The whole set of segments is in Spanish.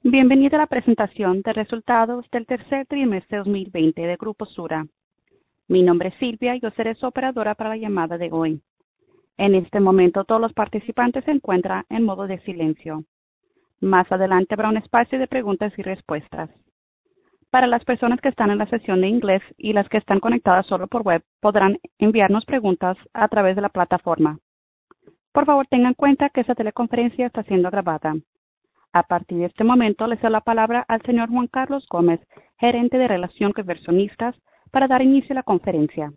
Bienvenido a la presentación de resultados del tercer trimestre 2020 de Grupo Sura. Mi nombre es Silvia y yo seré su operadora para la llamada de hoy. En este momento todos los participantes se encuentran en modo de silencio. Más adelante habrá un espacio de preguntas y respuestas. Para las personas que están en la sesión de inglés y las que están conectadas solo por web, podrán enviarnos preguntas a través de la plataforma. Por favor, tengan en cuenta que esta teleconferencia está siendo grabada. A partir de este momento, le cedo la palabra al señor Juan Carlos Gómez, gerente de Relación con Inversionistas, para dar inicio a la conferencia.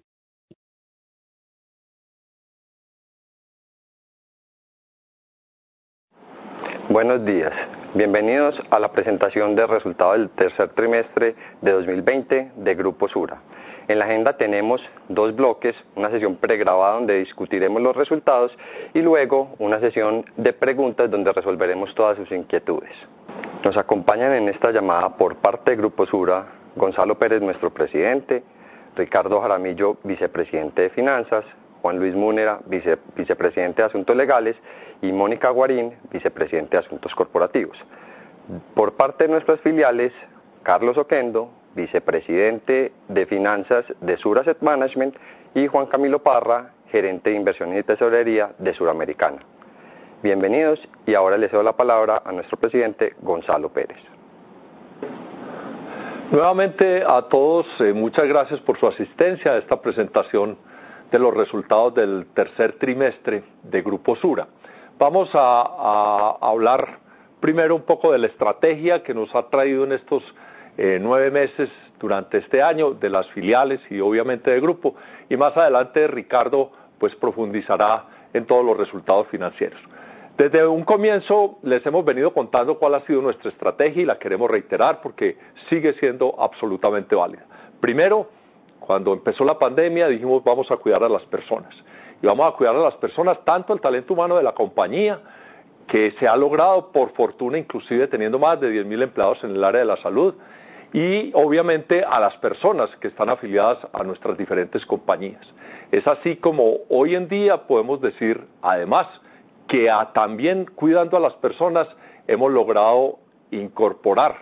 Buenos días. Bienvenidos a la presentación de resultados del tercer trimestre de 2020 de Grupo Sura. En la agenda tenemos dos bloques, una sesión pregrabada donde discutiremos los resultados y luego una sesión de preguntas donde resolveremos todas sus inquietudes. Nos acompañan en esta llamada por parte de Grupo Sura Gonzalo Pérez, nuestro presidente, Ricardo Jaramillo, vicepresidente de Finanzas, Juan Luis Múnera, vicepresidente de Asuntos Legales, y Mónica Guarín, vicepresidente de Asuntos Corporativos. Por parte de nuestras filiales, Carlos Oquendo, vicepresidente de Finanzas de Sura Asset Management, y Juan Camilo Parra, gerente de Inversión y Tesorería de Suramericana. Bienvenidos y ahora le cedo la palabra a nuestro presidente Gonzalo Pérez. Nuevamente a todos, muchas gracias por su asistencia a esta presentación de los resultados del tercer trimestre de Grupo Sura. Vamos a hablar primero un poco de la estrategia que nos ha traído en estos 9 meses durante este año, de las filiales y obviamente de Grupo, y más adelante Ricardo pues profundizará en todos los resultados financieros. Desde un comienzo les hemos venido contando cuál ha sido nuestra estrategia y la queremos reiterar porque sigue siendo absolutamente válida. Primero, cuando empezó la pandemia dijimos vamos a cuidar a las personas. Y vamos a cuidar a las personas, tanto el talento humano de la compañía, que se ha logrado por fortuna inclusive teniendo más de 10,000 empleados en el área de la salud, y obviamente a las personas que están afiliadas a nuestras diferentes compañías. Es así como hoy en día podemos decir, además, que también cuidando a las personas hemos logrado incorporar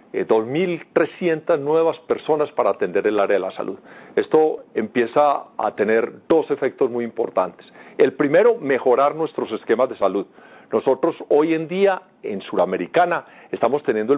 2,300 nuevas personas para atender el área de la salud. Esto empieza a tener dos efectos muy importantes. El primero, mejorar nuestros esquemas de salud. Nosotros hoy en día en Suramericana estamos teniendo el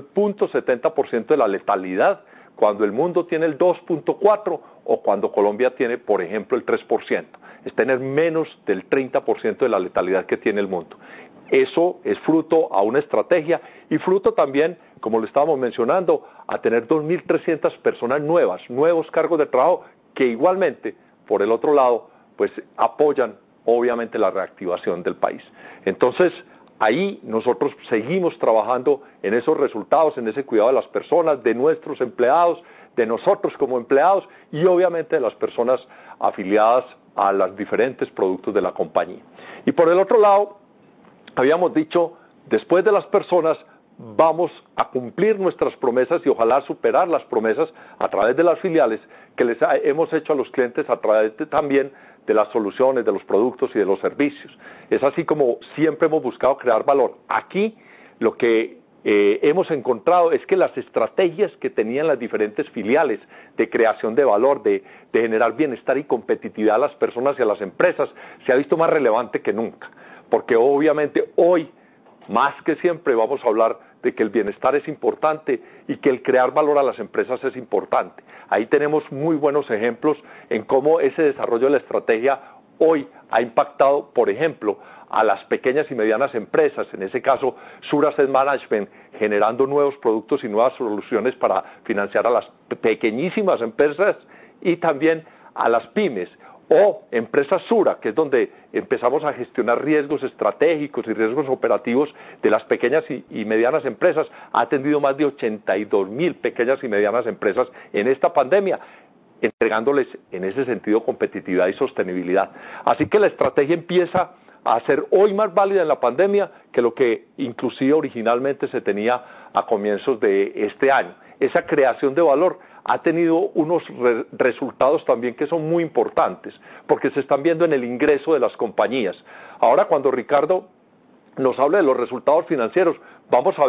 0.70% de la letalidad cuando el mundo tiene el 2.4% o cuando Colombia tiene, por ejemplo, el 3%. Es tener menos del 30% de la letalidad que tiene el mundo. Eso es fruto a una estrategia y fruto también, como le estábamos mencionando, a tener 2,300 personas nuevas, nuevos cargos de trabajo que igualmente, por el otro lado, pues apoyan obviamente la reactivación del país. Entonces, ahí nosotros seguimos trabajando en esos resultados, en ese cuidado de las personas, de nuestros empleados, de nosotros como empleados y obviamente de las personas afiliadas a los diferentes productos de la compañía. Y por el otro lado, habíamos dicho, después de las personas, vamos a cumplir nuestras promesas y ojalá superar las promesas a través de las filiales que les hemos hecho a los clientes a través también de las soluciones, de los productos y de los servicios. Es así como siempre hemos buscado crear valor. Aquí lo que hemos encontrado es que las estrategias que tenían las diferentes filiales de creación de valor, de generar bienestar y competitividad a las personas y a las empresas, se ha visto más relevante que nunca. Porque obviamente hoy, más que siempre, vamos a hablar de que el bienestar es importante y que el crear valor a las empresas es importante. Ahí tenemos muy buenos ejemplos en cómo ese desarrollo de la estrategia hoy ha impactado, por ejemplo, a las pequeñas y medianas empresas, en ese caso Sura Asset Management, generando nuevos productos y nuevas soluciones para financiar a las pequeñísimas empresas y también a las pymes, o Empresa Sura, que es donde empezamos a gestionar riesgos estratégicos y riesgos operativos de las pequeñas y medianas empresas. Ha atendido más de 82,000 pequeñas y medianas empresas en esta pandemia, entregándoles en ese sentido competitividad y sostenibilidad. Así que la estrategia empieza a ser hoy más válida en la pandemia que lo que inclusive originalmente se tenía a comienzos de este año. Esa creación de valor ha tenido unos resultados también que son muy importantes, porque se están viendo en el ingreso de las compañías. Ahora, cuando Ricardo nos hable de los resultados financieros, vamos a ver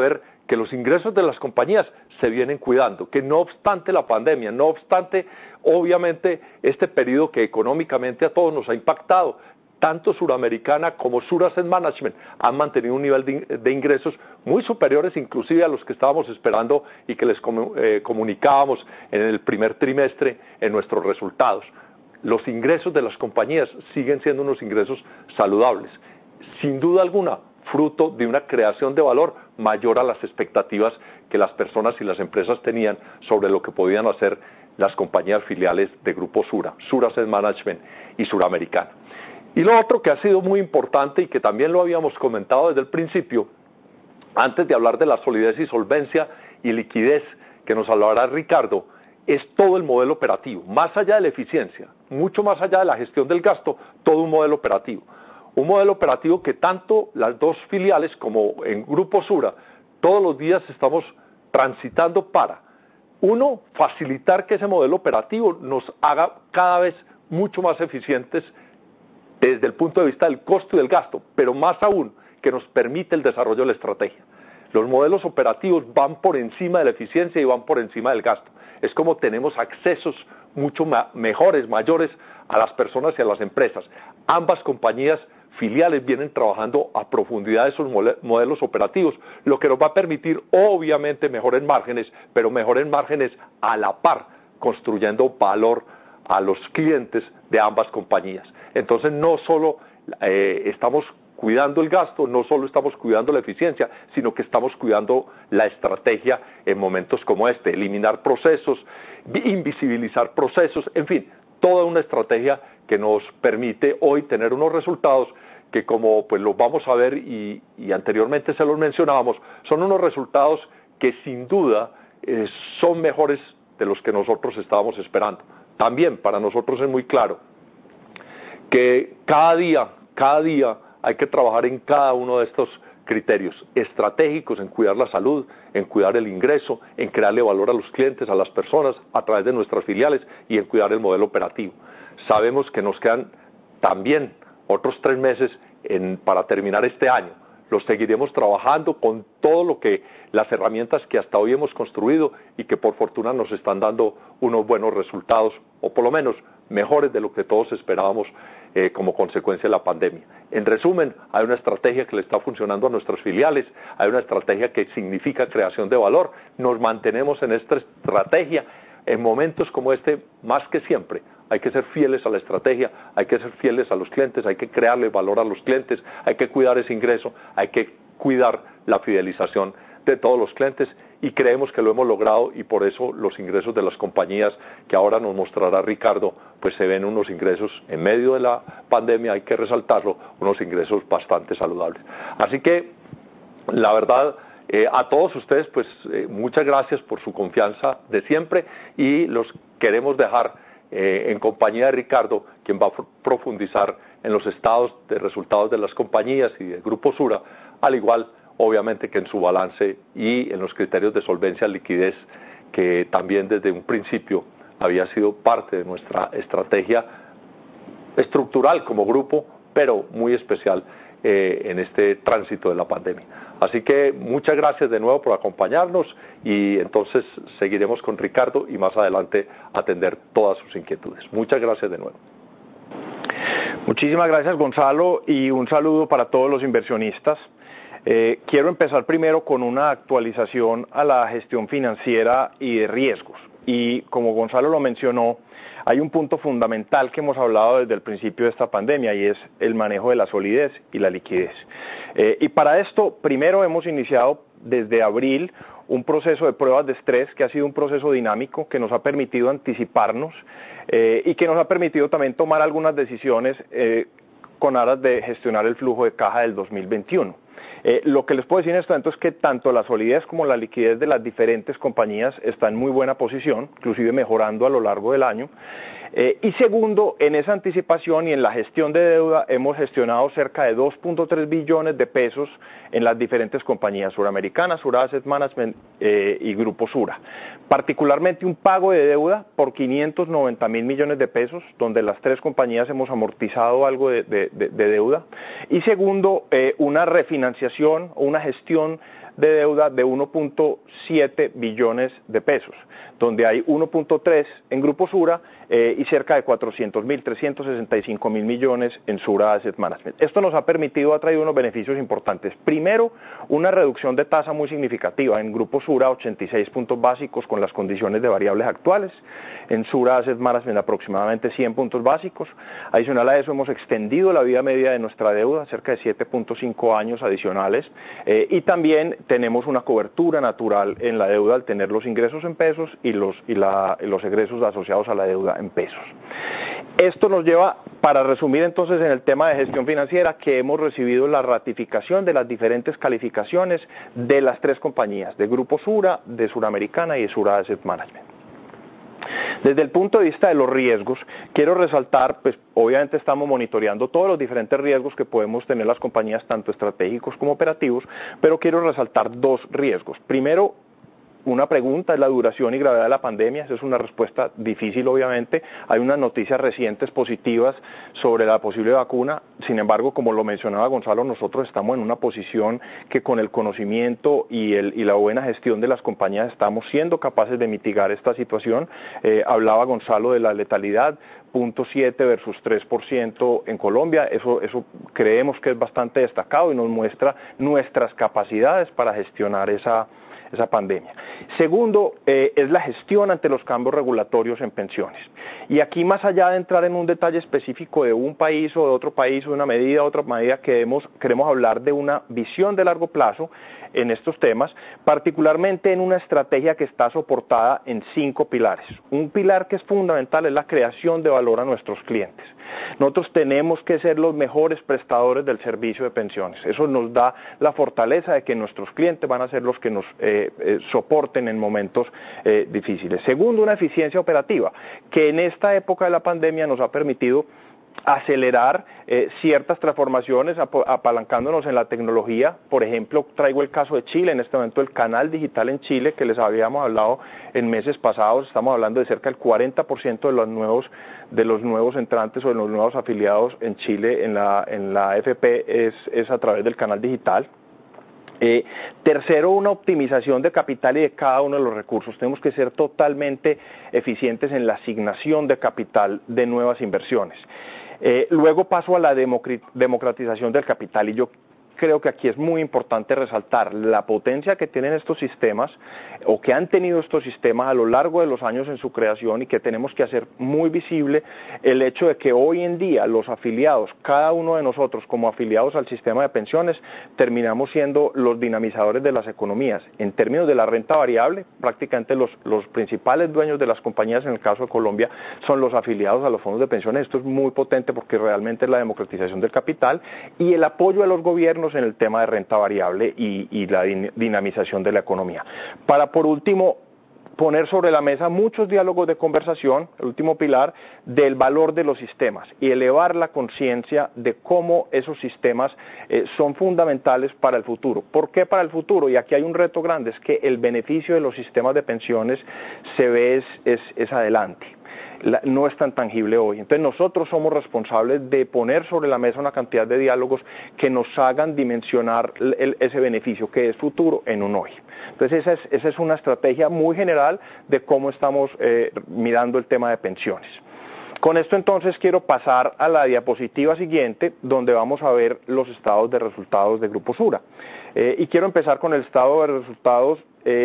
que los ingresos de las compañías se vienen cuidando, que no obstante la pandemia, no obstante obviamente este periodo que económicamente a todos nos ha impactado, tanto Suramericana como Sura Asset Management han mantenido un nivel de ingresos muy superiores inclusive a los que estábamos esperando y que les comunicábamos en el primer trimestre en nuestros resultados. Los ingresos de las compañías siguen siendo unos ingresos saludables, sin duda alguna, fruto de una creación de valor mayor a las expectativas que las personas y las empresas tenían sobre lo que podían hacer las compañías filiales de Grupo Sura, Sura Asset Management y Suramericana. Y lo otro que ha sido muy importante y que también lo habíamos comentado desde el principio, antes de hablar de la solidez y solvencia y liquidez que nos hablará Ricardo, es todo el modelo operativo, más allá de la eficiencia, mucho más allá de la gestión del gasto, todo un modelo operativo. Un modelo operativo que tanto las dos filiales como en Grupo Sura, todos los días estamos transitando para, uno, facilitar que ese modelo operativo nos haga cada vez mucho más eficientes desde el punto de vista del costo y del gasto, pero más aún que nos permite el desarrollo de la estrategia. Los modelos operativos van por encima de la eficiencia y van por encima del gasto. Es como tenemos accesos mucho mejores, mayores a las personas y a las empresas. Ambas compañías filiales vienen trabajando a profundidad esos modelos operativos, lo que nos va a permitir obviamente mejores márgenes, pero mejores márgenes a la par, construyendo valor a los clientes de ambas compañías. Entonces no solo estamos cuidando el gasto, no solo estamos cuidando la eficiencia, sino que estamos cuidando la estrategia en momentos como este, eliminar procesos, invisibilizar procesos, en fin, toda una estrategia que nos permite hoy tener unos resultados que, como pues los vamos a ver y anteriormente se los mencionábamos, son unos resultados que sin duda son mejores de los que nosotros estábamos esperando. También para nosotros es muy claro que cada día hay que trabajar en cada uno de estos criterios estratégicos, en cuidar la salud, en cuidar el ingreso, en crearle valor a los clientes, a las personas, a través de nuestras filiales y en cuidar el modelo operativo. Sabemos que nos quedan también otros 3 meses para terminar este año. Los seguiremos trabajando con todo lo que las herramientas que hasta hoy hemos construido y que por fortuna nos están dando unos buenos resultados, o por lo menos mejores de lo que todos esperábamos como consecuencia de la pandemia. En resumen, hay una estrategia que le está funcionando a nuestras filiales, hay una estrategia que significa creación de valor, nos mantenemos en esta estrategia en momentos como este más que siempre. Hay que ser fieles a la estrategia, hay que ser fieles a los clientes, hay que crearle valor a los clientes, hay que cuidar ese ingreso, hay que cuidar la fidelización de todos los clientes y creemos que lo hemos logrado y por eso los ingresos de las compañías que ahora nos mostrará Ricardo, pues se ven unos ingresos en medio de la pandemia, hay que resaltarlo, unos ingresos bastante saludables. Así que, la verdad, a todos ustedes, pues muchas gracias por su confianza de siempre y los queremos dejar en compañía de Ricardo, quien va a profundizar en los estados de resultados de las compañías y del Grupo Sura, al igual obviamente que en su balance y en los criterios de solvencia y liquidez, que también desde un principio había sido parte de nuestra estrategia estructural como grupo, pero muy especial en este tránsito de la pandemia. Así que muchas gracias de nuevo por acompañarnos y entonces seguiremos con Ricardo y más adelante atender todas sus inquietudes. Muchas gracias de nuevo. Muchísimas gracias, Gonzalo, y un saludo para todos los inversionistas. Quiero empezar primero con una actualización a la gestión financiera y de riesgos. Y como Gonzalo lo mencionó, hay un punto fundamental que hemos hablado desde el principio de esta pandemia y es el manejo de la solidez y la liquidez. Y para esto, primero hemos iniciado desde abril un proceso de pruebas de estrés que ha sido un proceso dinámico que nos ha permitido anticiparnos y que nos ha permitido también tomar algunas decisiones con aras de gestionar el flujo de caja del 2021. Lo que les puedo decir en este momento es que tanto la solidez como la liquidez de las diferentes compañías está en muy buena posición, inclusive mejorando a lo largo del año. Y segundo, en esa anticipación y en la gestión de deuda hemos gestionado cerca de 2.3 billones de pesos en las diferentes compañías, Suramericana, Sura Asset Management y Grupo Sura. Particularmente un pago de deuda por 590.000 millones de pesos, donde las 3 compañías hemos amortizado algo de deuda. Y segundo, una refinanciación o una gestión de deuda de 1.7 billones de pesos, donde hay 1.3 en Grupo Sura y cerca de 365 mil millones en Sura Asset Management. Esto nos ha permitido, ha traído unos beneficios importantes. Primero, una reducción de tasa muy significativa. En Grupo Sura, 86 puntos básicos con las condiciones de variables actuales. En Sura Asset Management, aproximadamente 100 puntos básicos. Adicional a eso, hemos extendido la vida media de nuestra deuda, cerca de 7.5 años adicionales. Y también tenemos una cobertura natural en la deuda al tener los ingresos en pesos y los egresos asociados a la deuda en pesos. Esto nos lleva, para resumir entonces en el tema de gestión financiera, que hemos recibido la ratificación de las diferentes calificaciones de las tres compañías, de Grupo Sura, de Suramericana y de Sura Asset Management. Desde el punto de vista de los riesgos, quiero resaltar, pues obviamente estamos monitoreando todos los diferentes riesgos que podemos tener las compañías, tanto estratégicos como operativos, pero quiero resaltar dos riesgos. Primero, una pregunta es la duración y gravedad de la pandemia. Esa es una respuesta difícil, obviamente. Hay unas noticias recientes positivas sobre la posible vacuna. Sin embargo, como lo mencionaba Gonzalo, nosotros estamos en una posición que con el conocimiento y la buena gestión de las compañías estamos siendo capaces de mitigar esta situación. Hablaba Gonzalo de la letalidad, 0.7 versus 3% en Colombia. Eso creemos que es bastante destacado y nos muestra nuestras capacidades para gestionar esa pandemia. Segundo, es la gestión ante los cambios regulatorios en pensiones. Y aquí, más allá de entrar en un detalle específico de un país o de otro país, o de una medida u otra medida, queremos hablar de una visión de largo plazo en estos temas, particularmente en una estrategia que está soportada en 5 pilares. Un pilar que es fundamental es la creación de valor a nuestros clientes. Nosotros tenemos que ser los mejores prestadores del servicio de pensiones. Eso nos da la fortaleza de que nuestros clientes van a ser los que nos soporten en momentos difíciles. Segundo, una eficiencia operativa, que en esta época de la pandemia nos ha permitido acelerar ciertas transformaciones apalancándonos en la tecnología. Por ejemplo, traigo el caso de Chile, en este momento el canal digital en Chile, que les habíamos hablado en meses pasados, estamos hablando de cerca del 40% de los nuevos entrantes o de los nuevos afiliados en Chile en la AFP es a través del canal digital. Tercero, una optimización de capital y de cada uno de los recursos. Tenemos que ser totalmente eficientes en la asignación de capital de nuevas inversiones. Luego paso a la democratización del capital, y yo creo que aquí es muy importante resaltar la potencia que tienen estos sistemas o que han tenido estos sistemas a lo largo de los años en su creación, y que tenemos que hacer muy visible el hecho de que hoy en día los afiliados, cada uno de nosotros como afiliados al sistema de pensiones, terminamos siendo los dinamizadores de las economías. En términos de la renta variable, prácticamente los principales dueños de las compañías, en el caso de Colombia, son los afiliados a los fondos de pensiones. Esto es muy potente porque realmente es la democratización del capital y el apoyo de los gobiernos en el tema de renta variable y la dinamización de la economía. Para, por último, poner sobre la mesa muchos diálogos de conversación, el último pilar, del valor de los sistemas y elevar la conciencia de cómo esos sistemas son fundamentales para el futuro. ¿Por qué para el futuro? Y aquí hay un reto grande, es que el beneficio de los sistemas de pensiones se ve es adelante. No es tan tangible hoy. Entonces nosotros somos responsables de poner sobre la mesa una cantidad de diálogos que nos hagan dimensionar ese beneficio que es futuro en un hoy. Entonces esa es una estrategia muy general de cómo estamos mirando el tema de pensiones. Con esto entonces quiero pasar a la diapositiva siguiente, donde vamos a ver los estados de resultados de Grupo Sura. Y quiero empezar con el estado de resultados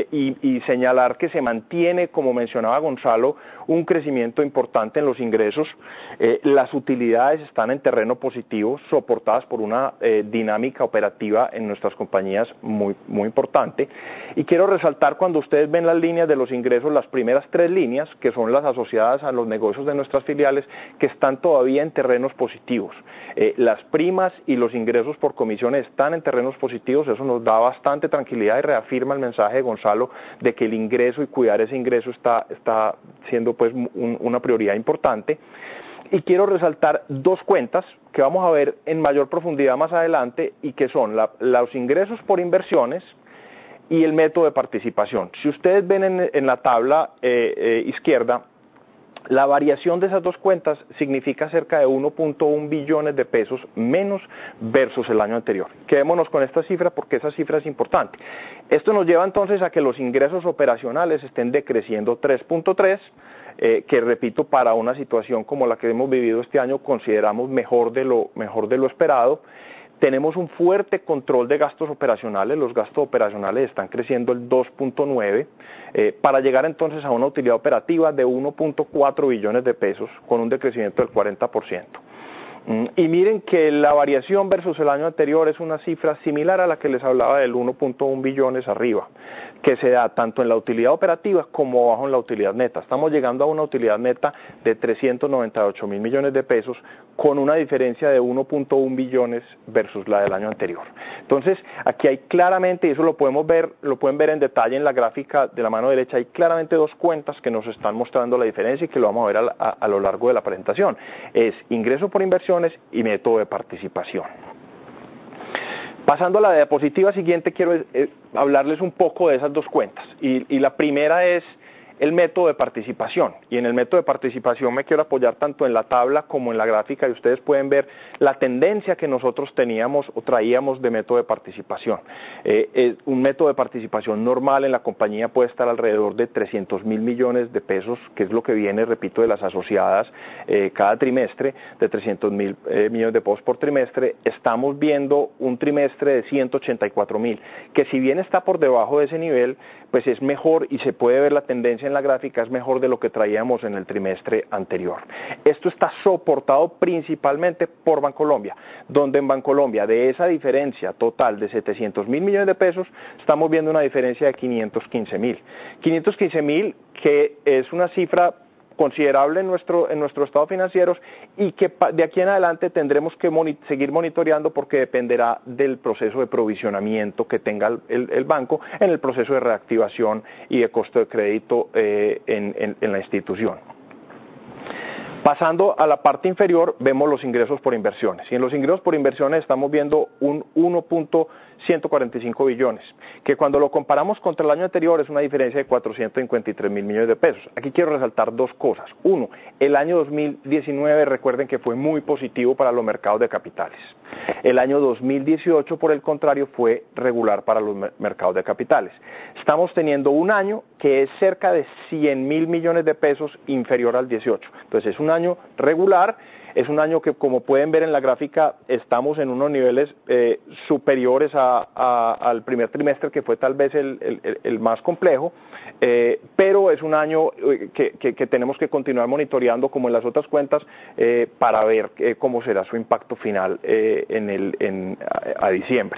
y señalar que se mantiene, como mencionaba Gonzalo, un crecimiento importante en los ingresos. Las utilidades están en terreno positivo, soportadas por una dinámica operativa en nuestras compañías muy importante. Y quiero resaltar, cuando ustedes ven las líneas de los ingresos, las primeras 3 líneas, que son las asociadas a los negocios de nuestras filiales, que están todavía en terrenos positivos. Las primas y los ingresos por comisiones están en terrenos positivos. Eso nos da bastante tranquilidad y reafirma el mensaje de Gonzalo de que el ingreso y cuidar ese ingreso está siendo pues una prioridad importante. Y quiero resaltar 2 cuentas que vamos a ver en mayor profundidad más adelante, y que son los ingresos por inversiones y el método de participación. Si ustedes ven en la tabla izquierda, La variación de esas dos cuentas significa cerca de 1.1 billones de pesos menos versus el año anterior. Quedémonos con esta cifra porque esa cifra es importante. Esto nos lleva entonces a que los ingresos operacionales estén decreciendo 3.3, que repito, para una situación como la que hemos vivido este año consideramos mejor de lo esperado. Tenemos un fuerte control de gastos operacionales, los gastos operacionales están creciendo el 2.9, para llegar entonces a una utilidad operativa de 1.4 billones de pesos, con un decrecimiento del 40%. Y miren que la variación versus el año anterior es una cifra similar a la que les hablaba del 1.1 billones arriba, que se da tanto en la utilidad operativa como abajo en la utilidad neta. Estamos llegando a una utilidad neta de 398 mil millones de pesos con una diferencia de 1.1 billones versus la del año anterior. Entonces, aquí hay claramente, y eso lo pueden ver en detalle en la gráfica de la mano derecha, hay claramente dos cuentas que nos están mostrando la diferencia y que lo vamos a ver a lo largo de la presentación. Es ingreso por inversiones y método de participación. Pasando a la diapositiva siguiente, quiero hablarles un poco de esas dos cuentas. Y la primera es el método de participación. Y en el método de participación me quiero apoyar tanto en la tabla como en la gráfica, y ustedes pueden ver la tendencia que nosotros teníamos o traíamos de método de participación. Un método de participación normal en la compañía puede estar alrededor de 300 mil millones de pesos, que es lo que viene, repito, de las asociadas cada trimestre, de 300 mil millones de pesos por trimestre. Estamos viendo un trimestre de 184 mil, que si bien está por debajo de ese nivel, pues es mejor, y se puede ver la tendencia en la gráfica, es mejor de lo que traíamos en el trimestre anterior. Esto está soportado principalmente por Bancolombia, donde en Bancolombia, de esa diferencia total de 700 mil millones de pesos, estamos viendo una diferencia de 515 mil. 515 mil, que es una cifra considerable en nuestro estado financieros, y que de aquí en adelante tendremos que seguir monitoreando, porque dependerá del proceso de provisionamiento que tenga el banco en el proceso de reactivación y de costo de crédito en la institución. Pasando a la parte inferior, vemos los ingresos por inversiones. Y en los ingresos por inversiones estamos viendo un 1.145 billones, que cuando lo comparamos contra el año anterior es una diferencia de 453 mil millones de pesos. Aquí quiero resaltar dos cosas. Uno, el año 2019, recuerden que fue muy positivo para los mercados de capitales. El año 2018, por el contrario, fue regular para los mercados de capitales. Estamos teniendo un año que es cerca de 100 mil millones de pesos inferior al 18. Entonces es un año regular, es un año que, como pueden ver en la gráfica, estamos en unos niveles superiores al primer trimestre, que fue tal vez el más complejo, pero es un año que tenemos que continuar monitoreando, como en las otras cuentas, para ver cómo será su impacto final a diciembre.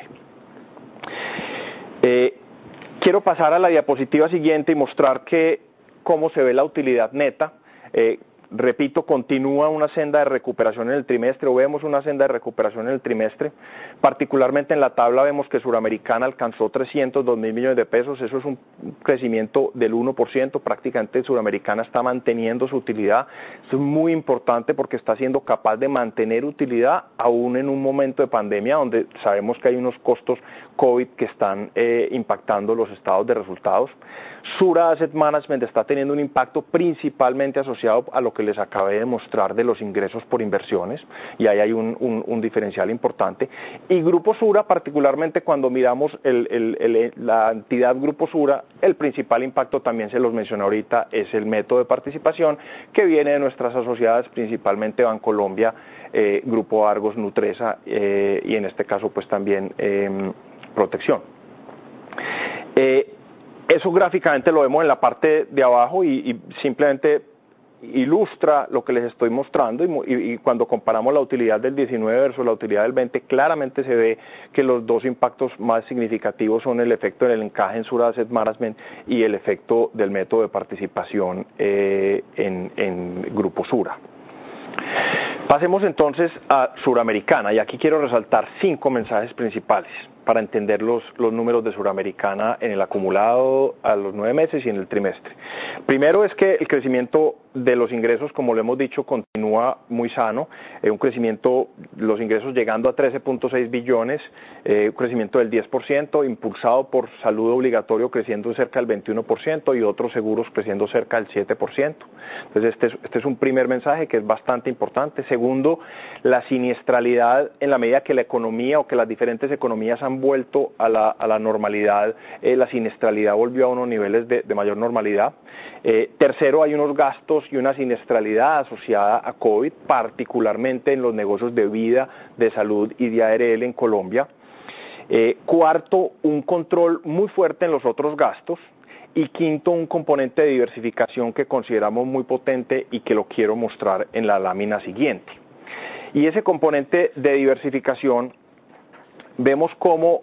Quiero pasar a la diapositiva siguiente y mostrar cómo se ve la utilidad neta. Repito, continúa una senda de recuperación en el trimestre, o vemos una senda de recuperación en el trimestre. Particularmente en la tabla vemos que Suramericana alcanzó 302 mil millones de pesos, eso es un crecimiento del 1%, prácticamente Suramericana está manteniendo su utilidad. Esto es muy importante porque está siendo capaz de mantener utilidad aún en un momento de pandemia, donde sabemos que hay unos costos COVID que están impactando los estados de resultados. Sura Asset Management está teniendo un impacto principalmente asociado a lo que les acabé de mostrar de los ingresos por inversiones, y ahí hay un diferencial importante. Y Grupo Sura, particularmente cuando miramos la entidad Grupo Sura, el principal impacto, también se los mencioné ahorita, es el método de participación que viene de nuestras asociadas, principalmente Bancolombia, Grupo Argos, Nutresa y en este caso pues también Protección. Eso gráficamente lo vemos en la parte de abajo y simplemente ilustra lo que les estoy mostrando, y cuando comparamos la utilidad del 19 versus la utilidad del 20, claramente se ve que los dos impactos más significativos son el efecto del encaje en Sura Asset Management y el efecto del método de participación en Grupo Sura. Pasemos entonces a Suramericana, y aquí quiero resaltar 5 mensajes principales para entender los números de Suramericana en el acumulado a los 9 meses y en el trimestre. Primero es que el crecimiento de los ingresos, como lo hemos dicho, continúa muy sano, un crecimiento, los ingresos llegando a 13.6 billones, un crecimiento del 10%, impulsado por salud obligatorio creciendo cerca del 21% y otros seguros creciendo cerca del 7%. Entonces este es un primer mensaje que es bastante importante. Segundo, la siniestralidad, en la medida que la economía o que las diferentes economías han vuelto a la normalidad, la siniestralidad volvió a unos niveles de mayor normalidad. Tercero, hay unos gastos y una siniestralidad asociada a COVID, particularmente en los negocios de vida, de salud y de ARL en Colombia. Cuarto, un control muy fuerte en los otros gastos. Y quinto, un componente de diversificación que consideramos muy potente y que lo quiero mostrar en la lámina siguiente. Y ese componente de diversificación, vemos cómo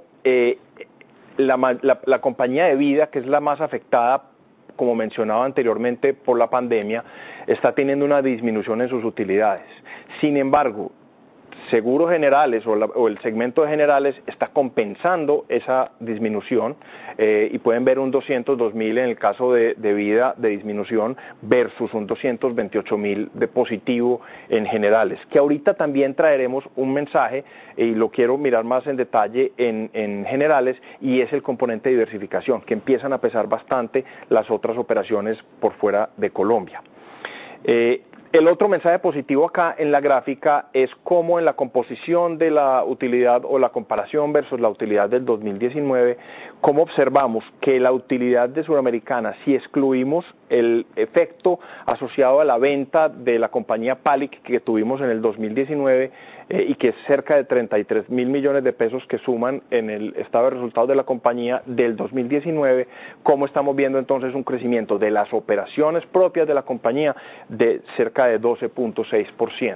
la compañía de vida, que es la más afectada, como mencionaba anteriormente, por la pandemia, está teniendo una disminución en sus utilidades. Sin embargo, Seguros Generales o el segmento de Generales está compensando esa disminución y pueden ver un 202.000 en el caso de vida de disminución versus un 228.000 de positivo en Generales, que ahorita también traeremos un mensaje y lo quiero mirar más en detalle en Generales, y es el componente de diversificación, que empiezan a pesar bastante las otras operaciones por fuera de Colombia. El otro mensaje positivo acá en la gráfica es cómo en la composición de la utilidad o la comparación versus la utilidad del 2019, cómo observamos que la utilidad de Suramericana, si excluimos el efecto asociado a la venta de la compañía Palic que tuvimos en el 2019 y que es cerca de 33.000 millones de pesos que suman en el estado de resultados de la compañía del 2019, cómo estamos viendo entonces un crecimiento de las operaciones propias de la compañía de cerca de 12.6%.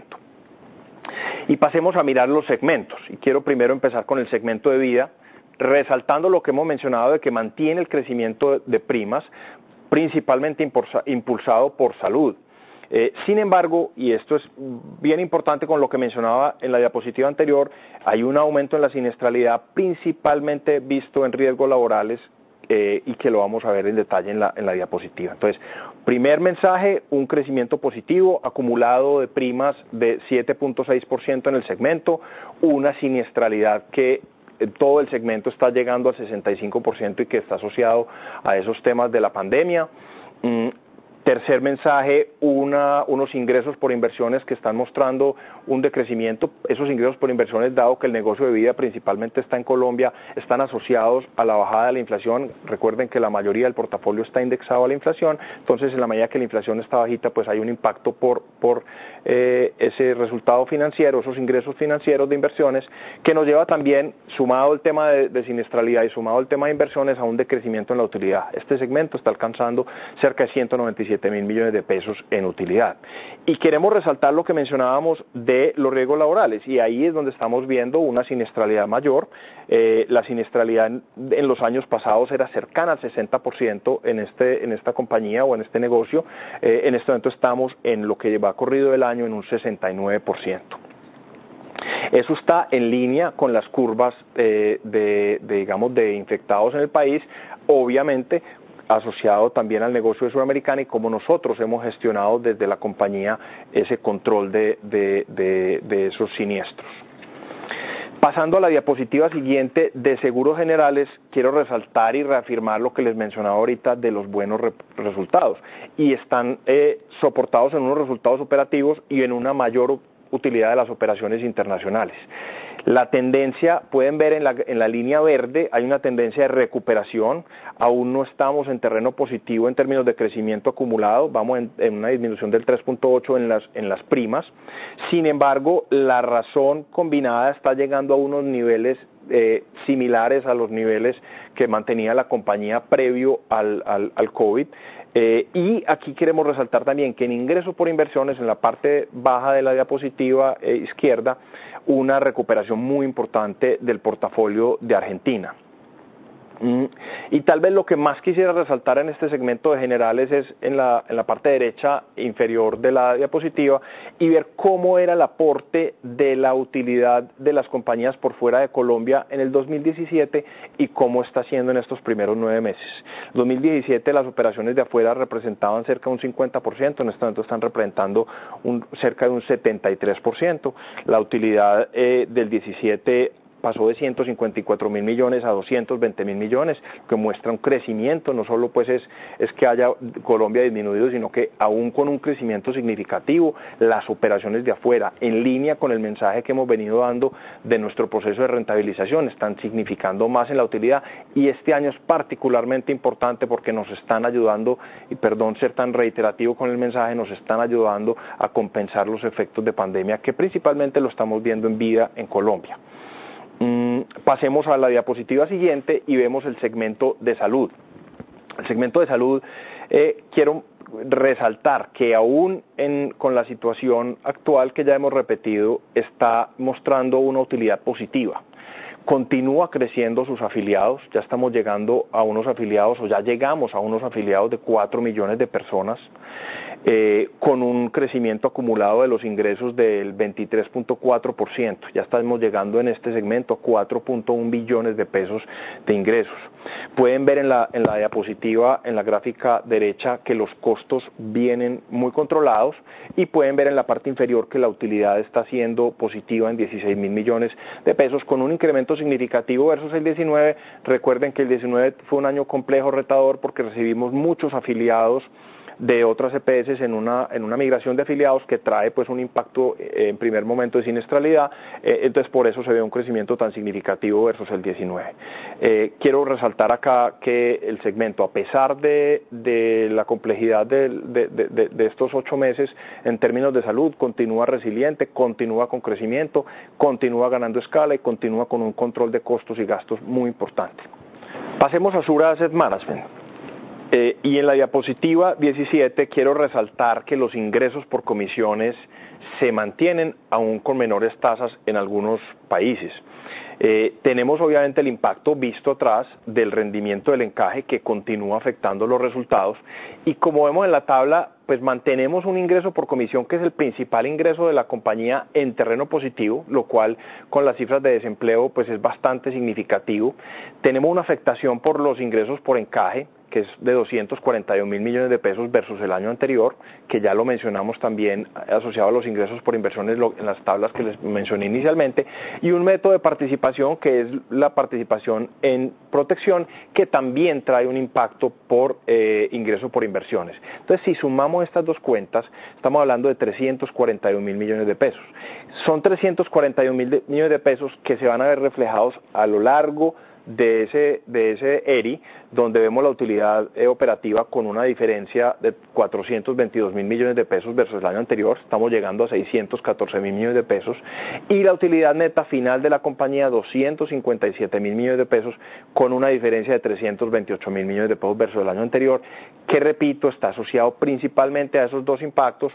Y pasemos a mirar los segmentos, y quiero primero empezar con el segmento de vida, resaltando lo que hemos mencionado de que mantiene el crecimiento de primas, principalmente impulsado por salud. Sin embargo, y esto es bien importante con lo que mencionaba en la diapositiva anterior, hay un aumento en la siniestralidad principalmente visto en riesgos laborales y que lo vamos a ver en detalle en la diapositiva. Entonces, primer mensaje, un crecimiento positivo acumulado de primas de 7.6% en el segmento, una siniestralidad que todo el segmento está llegando al 65% y que está asociado a esos temas de la pandemia. Tercer mensaje, unos ingresos por inversiones que están mostrando un decrecimiento. Esos ingresos por inversiones, dado que el negocio de vida principalmente está en Colombia, están asociados a la bajada de la inflación. Recuerden que la mayoría del portafolio está indexado a la inflación, entonces en la medida que la inflación está bajita, pues hay un impacto por ese resultado financiero, esos ingresos financieros de inversiones, que nos lleva también, sumado el tema de siniestralidad y sumado el tema de inversiones, a un decrecimiento en la utilidad. Este segmento está alcanzando cerca de 197.000 millones de pesos en utilidad. Y queremos resaltar lo que mencionábamos de los riesgos laborales, y ahí es donde estamos viendo una siniestralidad mayor. La siniestralidad en los años pasados era cercana al 60% en esta compañía o en este negocio. En este momento estamos en lo que va corrido del año en un 69%. Eso está en línea con las curvas de infectados en el país, obviamente asociado también al negocio de Suramericana y como nosotros hemos gestionado desde la compañía ese control de esos siniestros. Pasando a la diapositiva siguiente de Seguros Generales, quiero resaltar y reafirmar lo que les mencionaba ahorita de los buenos resultados, y están soportados en unos resultados operativos y en una mayor utilidad de las operaciones internacionales. La tendencia, pueden ver en la línea verde, hay una tendencia de recuperación, aún no estamos en terreno positivo en términos de crecimiento acumulado, vamos en una disminución del 3.8 en las primas. Sin embargo, la razón combinada está llegando a unos niveles similares a los niveles que mantenía la compañía previo al COVID. Y aquí queremos resaltar también que en ingresos por inversiones, en la parte baja de la diapositiva izquierda, una recuperación muy importante del portafolio de Argentina. Y tal vez lo que más quisiera resaltar en este segmento de generales es en la parte derecha inferior de la diapositiva y ver cómo era el aporte de la utilidad de las compañías por fuera de Colombia en el 2017 y cómo está siendo en estos primeros 9 meses. En 2017 las operaciones de afuera representaban cerca de un 50%, en este momento están representando cerca de un 73%. La utilidad del 17 pasó de 154.000 millones a 220.000 millones, que muestra un crecimiento. No solo pues es que haya Colombia disminuido, sino que aún con un crecimiento significativo, las operaciones de afuera, en línea con el mensaje que hemos venido dando de nuestro proceso de rentabilización, están significando más en la utilidad, y este año es particularmente importante porque nos están ayudando, y perdón ser tan reiterativo con el mensaje, nos están ayudando a compensar los efectos de pandemia, que principalmente lo estamos viendo en vida en Colombia. Pasemos a la diapositiva siguiente y vemos el segmento de salud. El segmento de salud, quiero resaltar que aún con la situación actual que ya hemos repetido, está mostrando una utilidad positiva. Continúa creciendo sus afiliados, ya estamos llegando a unos afiliados, o ya llegamos a unos afiliados de 4 millones de personas, con un crecimiento acumulado de los ingresos del 23.4%. Ya estamos llegando en este segmento a 4.1 billones de pesos de ingresos. Pueden ver en la diapositiva, en la gráfica derecha, que los costos vienen muy controlados, y pueden ver en la parte inferior que la utilidad está siendo positiva en 16.000 millones de pesos, con un incremento significativo versus el 19. Recuerden que el 19 fue un año complejo, retador, porque recibimos muchos afiliados de otras EPS en una migración de afiliados que trae pues un impacto en primer momento de siniestralidad, entonces por eso se ve un crecimiento tan significativo versus el 19. Quiero resaltar acá que el segmento, a pesar de la complejidad de estos 8 meses en términos de salud, continúa resiliente, continúa con crecimiento, continúa ganando escala y continúa con un control de costos y gastos muy importante. Pasemos a Sura Asset Management. Y en la diapositiva 17 quiero resaltar que los ingresos por comisiones se mantienen aún con menores tasas en algunos países. Tenemos obviamente el impacto visto atrás del rendimiento del encaje, que continúa afectando los resultados, y como vemos en la tabla, pues mantenemos un ingreso por comisión que es el principal ingreso de la compañía en terreno positivo, lo cual con las cifras de desempleo pues es bastante significativo. Tenemos una afectación por los ingresos por encaje, que es de 241.000 millones de pesos versus el año anterior, que ya lo mencionamos también asociado a los ingresos por inversiones en las tablas que les mencioné inicialmente, y un método de participación que es la participación en protección, que también trae un impacto por ingreso por inversiones. Entonces, si sumamos estas dos cuentas, estamos hablando de 341.000 millones de pesos. Son 341.000 millones de pesos que se van a ver reflejados a lo largo de ese ERI, donde vemos la utilidad operativa con una diferencia de 422.000 millones de pesos versus el año anterior. Estamos llegando a 614.000 millones de pesos, y la utilidad neta final de la compañía 257.000 millones de pesos, con una diferencia de 328.000 millones de pesos versus el año anterior, que repito, está asociado principalmente a esos dos impactos,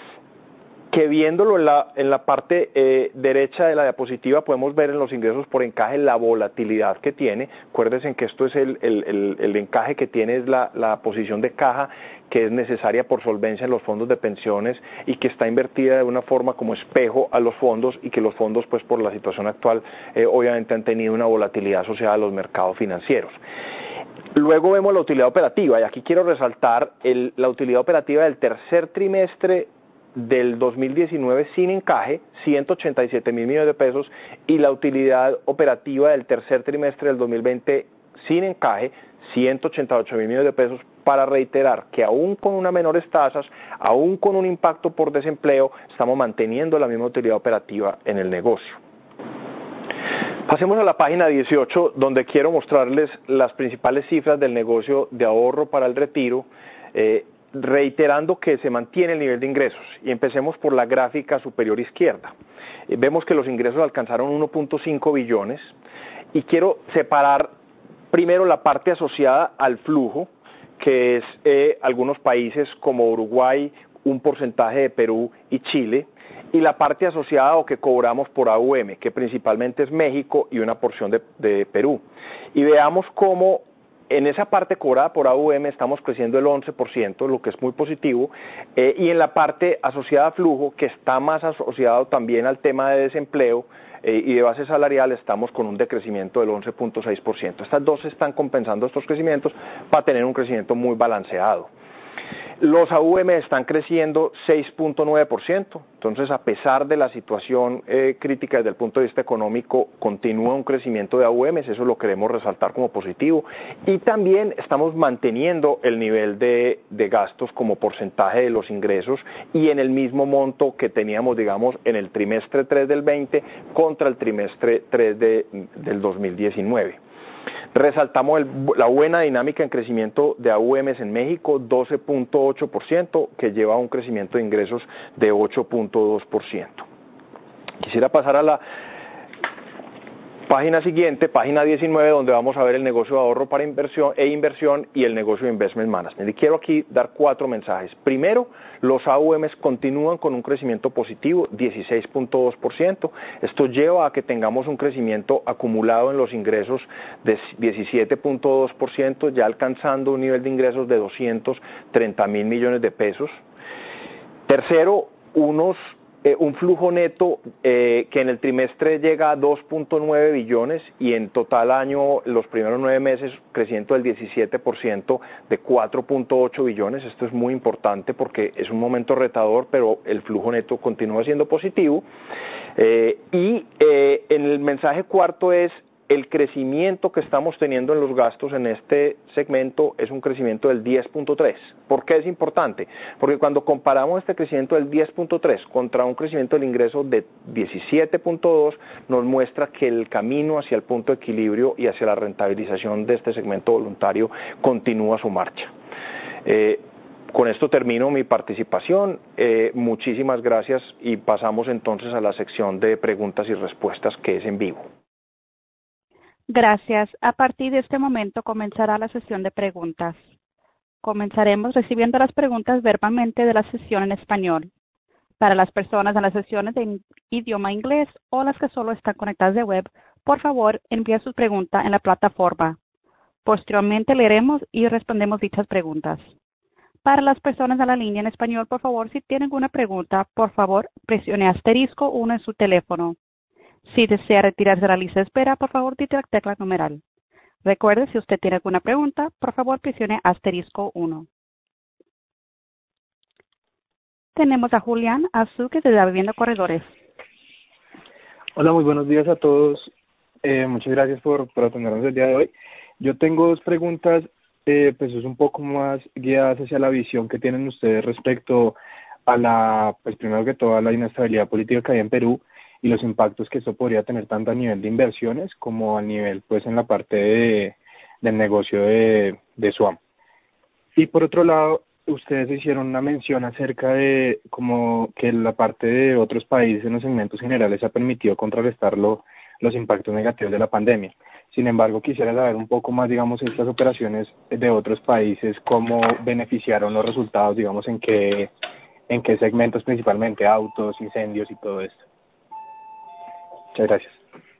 que viéndolo en la parte derecha de la diapositiva podemos ver en los ingresos por encaje la volatilidad que tiene. Acuérdense que esto es el encaje que tiene, es la posición de caja que es necesaria por solvencia en los fondos de pensiones y que está invertida de una forma como espejo a los fondos, y que los fondos pues por la situación actual obviamente han tenido una volatilidad asociada a los mercados financieros. Luego vemos la utilidad operativa, y aquí quiero resaltar la utilidad operativa del tercer trimestre del 2019 sin encaje, 187.000 millones de pesos, y la utilidad operativa del tercer trimestre del 2020 sin encaje, 188.000 millones de pesos, para reiterar que aún con unas menores tasas, aún con un impacto por desempleo, estamos manteniendo la misma utilidad operativa en el negocio. Pasemos a la página 18, donde quiero mostrarles las principales cifras del negocio de ahorro para el retiro, reiterando que se mantiene el nivel de ingresos, y empecemos por la gráfica superior izquierda. Vemos que los ingresos alcanzaron 1.5 billones, y quiero separar primero la parte asociada al flujo, que es algunos países como Uruguay un porcentaje de Perú y Chile, y la parte asociada o que cobramos por AUM, que principalmente es México y una porción de Perú. Y veamos cómo en esa parte cobrada por AUM estamos creciendo el 11%, lo que es muy positivo, y en la parte asociada a flujo, que está más asociado también al tema de desempleo y de base salarial, estamos con un decrecimiento del 11.6%. Estas dos están compensando estos crecimientos para tener un crecimiento muy balanceado. Los AUM están creciendo 6.9%, entonces a pesar de la situación crítica desde el punto de vista económico, continúa un crecimiento de AUM, eso lo queremos resaltar como positivo, y también estamos manteniendo el nivel de gastos como porcentaje de los ingresos y en el mismo monto que teníamos, digamos, en el trimestre 3 del 20 contra el trimestre 3 del 2019. Resaltamos la buena dinámica en crecimiento de AUMs en México, 12.8%, que lleva a un crecimiento de ingresos de 8.2%. Quisiera pasar a la página siguiente, página 19, donde vamos a ver el negocio de ahorro para inversión y el negocio de investment management. Y quiero aquí dar 4 mensajes. Primero, los AUMs continúan con un crecimiento positivo, 16.2%. Esto lleva a que tengamos un crecimiento acumulado en los ingresos de 17.2%, ya alcanzando un nivel de ingresos de 230.000 millones de pesos. Tercero, un flujo neto que en el trimestre llega a 2.9 billones y en total año, los primeros 9 meses, crecimiento del 17% de 4.8 billones. Esto es muy importante porque es un momento retador, pero el flujo neto continúa siendo positivo. En el mensaje cuarto es el crecimiento que estamos teniendo en los gastos en este segmento es un crecimiento del 10.3. ¿Por qué es importante? Porque cuando comparamos este crecimiento del 10.3 contra un crecimiento del ingreso de 17.2, nos muestra que el camino hacia el punto de equilibrio y hacia la rentabilización de este segmento voluntario continúa su marcha. Con esto termino mi participación. Muchísimas gracias y pasamos entonces a la sección de preguntas y respuestas, que es en vivo. Gracias. A partir de este momento comenzará la sesión de preguntas. Comenzaremos recibiendo las preguntas verbalmente de la sesión en español. Para las personas en las sesiones de idioma inglés o las que solo están conectadas de web, por favor, envíe su pregunta en la plataforma. Posteriormente leeremos y respondemos dichas preguntas. Para las personas de la línea en español, por favor, si tienen alguna pregunta, por favor, presione *1 en su teléfono. Si desea retirarse de la lista de espera, por favor, digite la tecla numeral. Recuerde, si usted tiene alguna pregunta, por favor, presione *1. Tenemos a Julián Azuque de la Vivienda Corredores. Hola, muy buenos días a todos. Muchas gracias por atendernos el día de hoy. Yo tengo 2 preguntas, pues es un poco más guiadas hacia la visión que tienen ustedes respecto a pues primero que todo a la inestabilidad política que hay en Perú y los impactos que esto podría tener tanto a nivel de inversiones como a nivel, pues, en la parte del negocio de SWAM. Y por otro lado, ustedes hicieron una mención acerca de como que la parte de otros países en los segmentos generales ha permitido contrarrestar los impactos negativos de la pandemia. Sin embargo, quisiera saber un poco más, digamos, estas operaciones de otros países, cómo beneficiaron los resultados, digamos, en qué segmentos, principalmente autos, incendios y todo esto. Muchas gracias.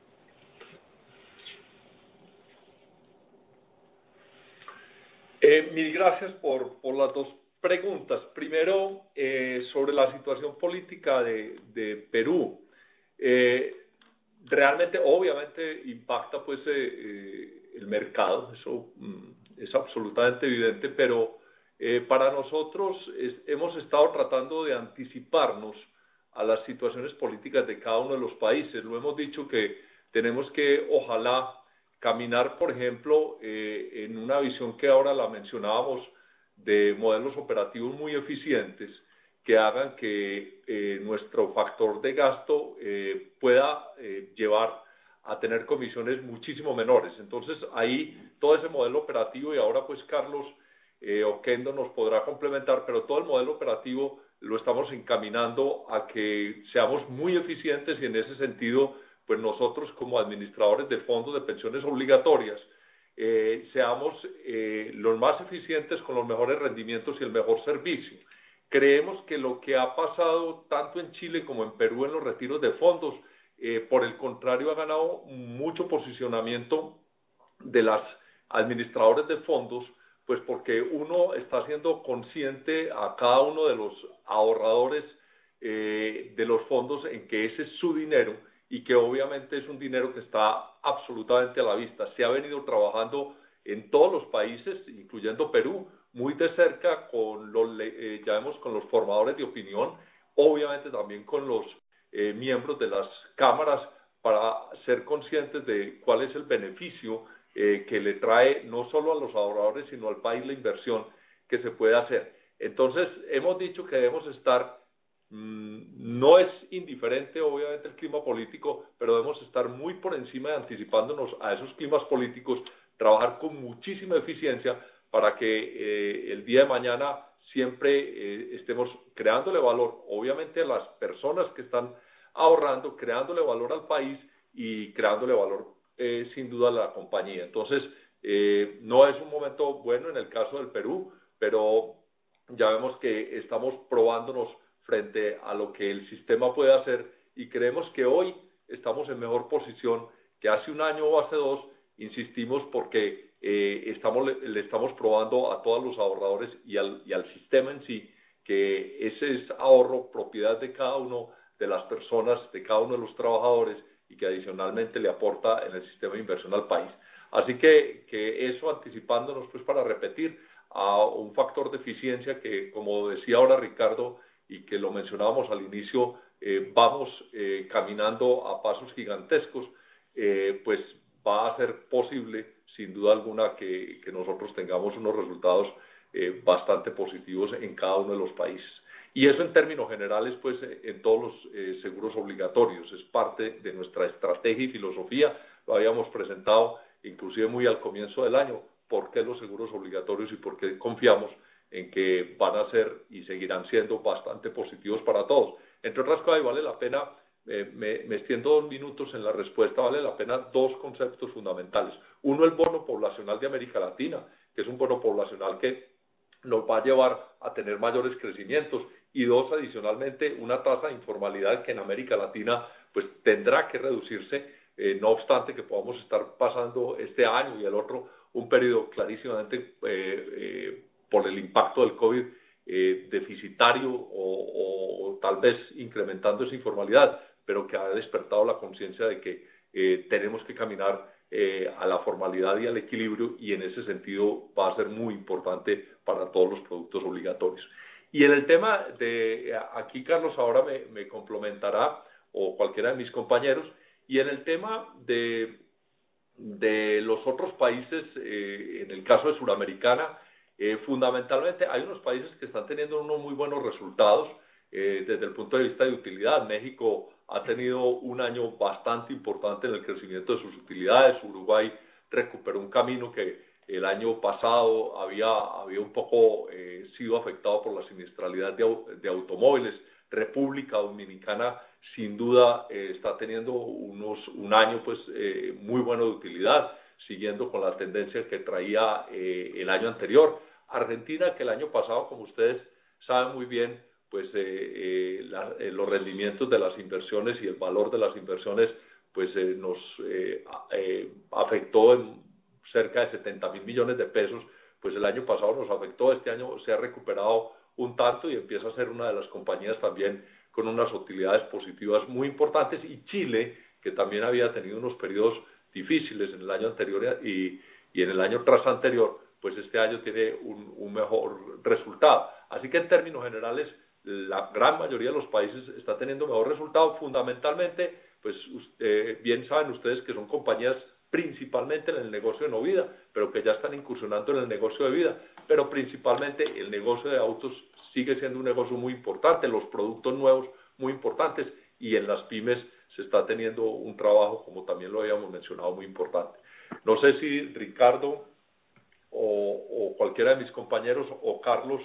Mil gracias por las 2 preguntas. Primero, sobre la situación política de Perú. Realmente, obviamente, impacta pues el mercado, eso es absolutamente evidente, pero para nosotros hemos estado tratando de anticiparnos a las situaciones políticas de cada uno de los países. Lo hemos dicho que tenemos que, ojalá, caminar, por ejemplo, en una visión que ahora la mencionábamos, de modelos operativos muy eficientes que hagan que nuestro factor de gasto pueda llevar a tener comisiones muchísimo menores. Entonces, ahí todo ese modelo operativo, y ahora pues Carlos Oquendo nos podrá complementar, pero todo el modelo operativo lo estamos encaminando a que seamos muy eficientes y en ese sentido, pues nosotros como administradores de fondos de pensiones obligatorias, seamos los más eficientes con los mejores rendimientos y el mejor servicio. Creemos que lo que ha pasado tanto en Chile como en Perú en los retiros de fondos, por el contrario, ha ganado mucho posicionamiento de las administradores de fondos, pues porque uno está siendo consciente a cada uno de los ahorradores de los fondos en que ese es su dinero y que obviamente es un dinero que está absolutamente a la vista. Se ha venido trabajando en todos los países, incluyendo Perú, muy de cerca con con los formadores de opinión, obviamente también con los miembros de las cámaras, para ser conscientes de cuál es el beneficio que le trae no solo a los ahorradores, sino al país la inversión que se puede hacer. Entonces, hemos dicho que debemos estar, no es indiferente obviamente el clima político, pero debemos estar muy por encima de anticipándonos a esos climas políticos, trabajar con muchísima eficiencia para que el día de mañana siempre estemos creándole valor, obviamente a las personas que están ahorrando, creándole valor al país y creándole valor sin duda a la compañía. Entonces, no es un momento bueno en el caso del Perú, pero ya vemos que estamos probándonos frente a lo que el sistema puede hacer y creemos que hoy estamos en mejor posición que hace un año o hace dos, insistimos, porque le estamos probando a todos los ahorradores y al sistema en sí que ese es ahorro, propiedad de cada uno de las personas, de cada uno de los trabajadores, y que adicionalmente le aporta en el sistema de inversión al país. Así que eso, anticipándonos pues para repetir a un factor de eficiencia que, como decía ahora Ricardo y que lo mencionábamos al inicio, vamos caminando a pasos gigantescos, pues va a ser posible sin duda alguna que nosotros tengamos unos resultados bastante positivos en cada uno de los países. Y eso en términos generales, pues en todos los seguros obligatorios, es parte de nuestra estrategia y filosofía, lo habíamos presentado inclusive muy al comienzo del año, por qué los seguros obligatorios y por qué confiamos en que van a ser y seguirán siendo bastante positivos para todos. Entre otras cosas, y vale la pena, me extiendo 2 minutos en la respuesta, vale la pena 2 conceptos fundamentales. Uno, el bono poblacional de América Latina, que es un bono poblacional que nos va a llevar a tener mayores crecimientos, y 2, adicionalmente, una tasa de informalidad que en América Latina pues tendrá que reducirse, no obstante que podamos estar pasando este año y el otro un periodo clarísimamente por el impacto del COVID deficitario o tal vez incrementando esa informalidad, pero que ha despertado la conciencia de que tenemos que caminar a la formalidad y al equilibrio, y en ese sentido va a ser muy importante para todos los productos obligatorios. Y en el tema de, aquí Carlos ahora me complementará, o cualquiera de mis compañeros, y en el tema de los otros países, en el caso de Suramericana, fundamentalmente hay unos países que están teniendo unos muy buenos resultados desde el punto de vista de utilidad. México ha tenido un año bastante importante en el crecimiento de sus utilidades. Uruguay recuperó un camino que el año pasado había un poco sido afectado por la siniestralidad de automóviles. República Dominicana sin duda está teniendo un año pues muy bueno de utilidad, siguiendo con la tendencia que traía el año anterior. Argentina, que el año pasado, como ustedes saben muy bien, pues los rendimientos de las inversiones y el valor de las inversiones pues nos afectó en cerca de 70.000 millones de pesos, pues el año pasado nos afectó, este año se ha recuperado un tanto y empieza a ser una de las compañías también con unas utilidades positivas muy importantes. Y Chile, que también había tenido unos periodos difíciles en el año anterior y en el año tras anterior, pues este año tiene un mejor resultado. Así que en términos generales, la gran mayoría de los países está teniendo mejor resultado. Fundamentalmente, pues bien saben ustedes que son compañías principalmente en el negocio de no vida, pero que ya están incursionando en el negocio de vida, pero principalmente el negocio de autos sigue siendo un negocio muy importante, los productos nuevos muy importantes, y en las pymes se está teniendo un trabajo, como también lo habíamos mencionado, muy importante. No sé si Ricardo o cualquiera de mis compañeros, o Carlos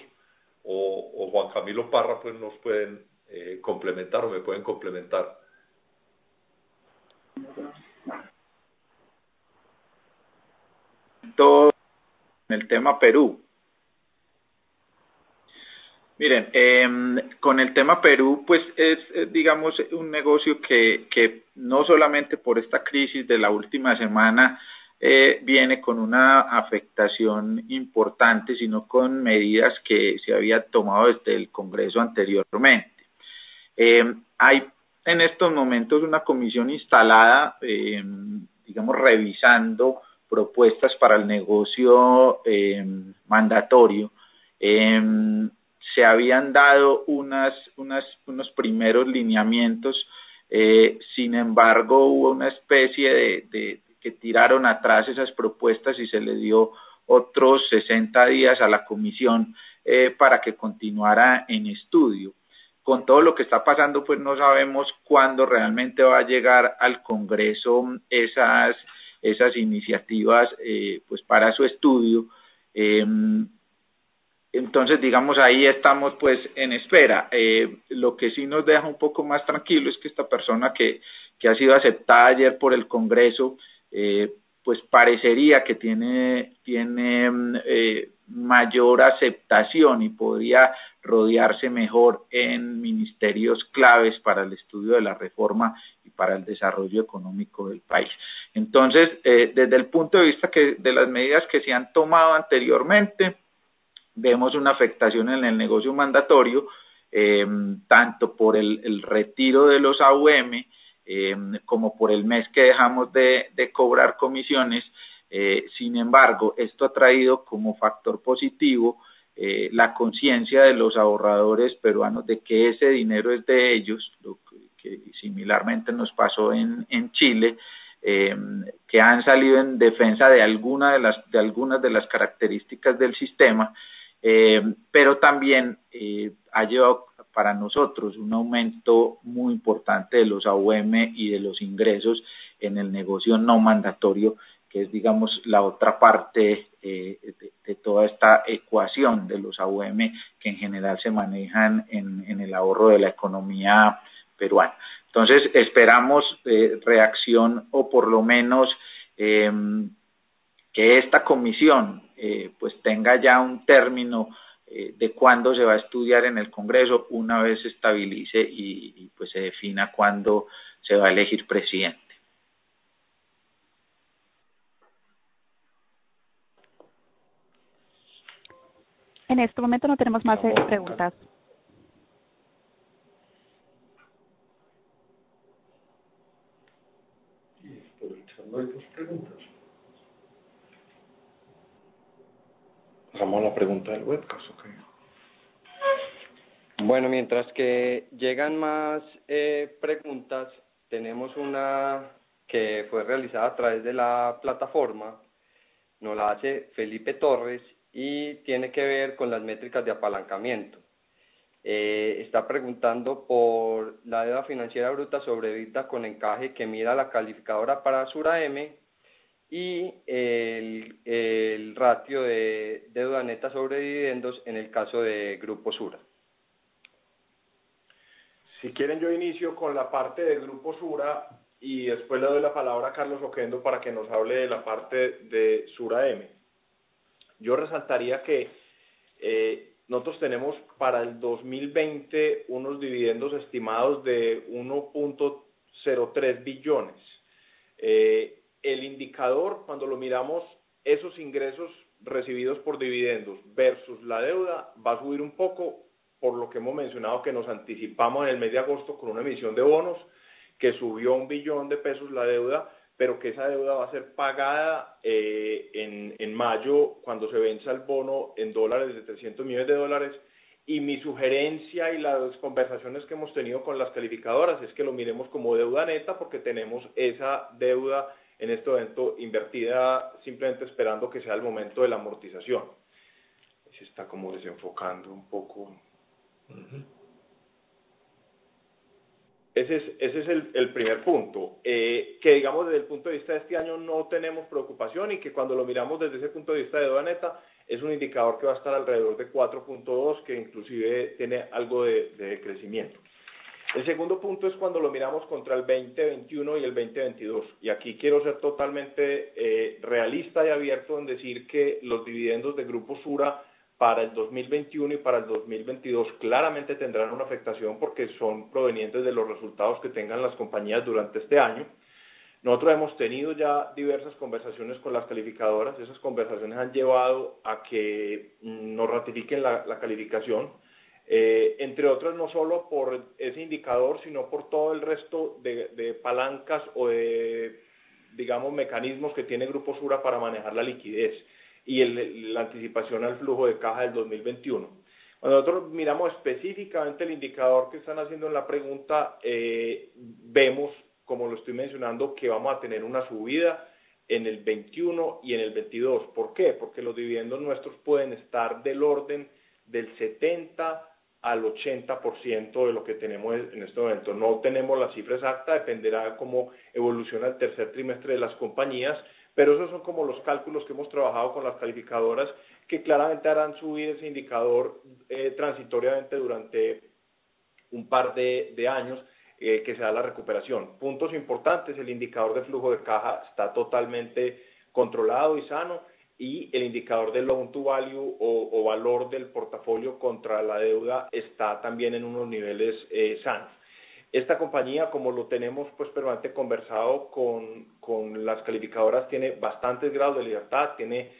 o Juan Camilo Parra, pues nos pueden complementar o me pueden complementar. Todo en el tema Perú. Miren, con el tema Perú, pues es digamos, un negocio que no solamente por esta crisis de la última semana viene con una afectación importante, sino con medidas que se había tomado desde el Congreso anteriormente. Hay en estos momentos una comisión instalada, digamos, revisando propuestas para el negocio mandatorio. Se habían dado unos primeros lineamientos, sin embargo hubo una especie de que tiraron atrás esas propuestas y se le dio otros 60 días a la comisión para que continuara en estudio. Con todo lo que está pasando, pues no sabemos cuándo realmente va a llegar al Congreso esas iniciativas pues para su estudio. Entonces, digamos, ahí estamos pues en espera. Lo que sí nos deja un poco más tranquilo es que esta persona que ha sido aceptada ayer por el Congreso, pues parecería que tiene mayor aceptación y podría rodearse mejor en ministerios claves para el estudio de la reforma y para el desarrollo económico del país. Entonces, desde el punto de vista de las medidas que se han tomado anteriormente, vemos una afectación en el negocio mandatorio, tanto por el retiro de los AUM, como por el mes que dejamos de cobrar comisiones. Sin embargo, esto ha traído como factor positivo la conciencia de los ahorradores peruanos de que ese dinero es de ellos, lo que similarmente nos pasó en Chile, que han salido en defensa de algunas de las características del sistema, pero también ha llevado para nosotros un aumento muy importante de los AUM y de los ingresos en el negocio no mandatorio, que es, digamos, la otra parte de toda esta ecuación de los AUM que en general se manejan en el ahorro de la economía peruana. Entonces, esperamos reacción o por lo menos que esta comisión pues tenga ya un término de cuándo se va a estudiar en el Congreso una vez se estabilice y pues se defina cuándo se va a elegir presidente. En este momento no tenemos más preguntas. No hay dos preguntas. Pasamos a la pregunta del webcast, ¿ok? Bueno, mientras que llegan más preguntas, tenemos una que fue realizada a través de la plataforma, nos la hace Felipe Torres y tiene que ver con las métricas de apalancamiento. Está preguntando por la deuda financiera bruta sobre EBITDA con encaje que mira la calificadora para Sura M y el ratio de deuda neta sobre dividendos en el caso de Grupo Sura. Si quieren, yo inicio con la parte del Grupo Sura y después le doy la palabra a Carlos Oquendo para que nos hable de la parte de Sura M. Yo resaltaría que nosotros tenemos para el 2020 unos dividendos estimados de 1.03 billones. El indicador, cuando lo miramos, esos ingresos recibidos por dividendos versus la deuda, va a subir un poco, por lo que hemos mencionado que nos anticipamos en el mes de agosto con una emisión de bonos que subió $1 billón la deuda, pero que esa deuda va a ser pagada en mayo cuando se venza el bono en dólares de $300 millones. Y mi sugerencia y las conversaciones que hemos tenido con las calificadoras es que lo miremos como deuda neta, porque tenemos esa deuda en este momento invertida simplemente esperando que sea el momento de la amortización. Se está como desenfocando un poco. Ese es el primer punto, que digamos desde el punto de vista de este año no tenemos preocupación y que cuando lo miramos desde ese punto de vista de deuda neta es un indicador que va a estar alrededor de 4.2, que inclusive tiene algo de crecimiento. El segundo punto es cuando lo miramos contra el 2021 y el 2022, y aquí quiero ser totalmente realista y abierto en decir que los dividendos de Grupo Sura para el 2021 y para el 2022 claramente tendrán una afectación porque son provenientes de los resultados que tengan las compañías durante este año. Nosotros hemos tenido ya diversas conversaciones con las calificadoras. Esas conversaciones han llevado a que nos ratifiquen la calificación, entre otras no solo por ese indicador, sino por todo el resto de palancas o de, digamos, mecanismos que tiene Grupo Sura para manejar la liquidez y la anticipación al flujo de caja del 2021. Cuando nosotros miramos específicamente el indicador que están haciendo en la pregunta, vemos, como lo estoy mencionando, que vamos a tener una subida en el 21 y en el 22. ¿Por qué? Porque los dividendos nuestros pueden estar del orden del 70 al 80% de lo que tenemos en este momento. No tenemos la cifra exacta, dependerá de cómo evoluciona el tercer trimestre de las compañías, pero esos son como los cálculos que hemos trabajado con las calificadoras, que claramente harán subir ese indicador transitoriamente durante un par de años, que se da la recuperación. Puntos importantes: el indicador de flujo de caja está totalmente controlado y sano, y el indicador de loan to value o valor del portafolio contra la deuda está también en unos niveles sanos. Esta compañía, como lo tenemos pues permanente conversado con las calificadoras, tiene bastantes grados de libertad, tiene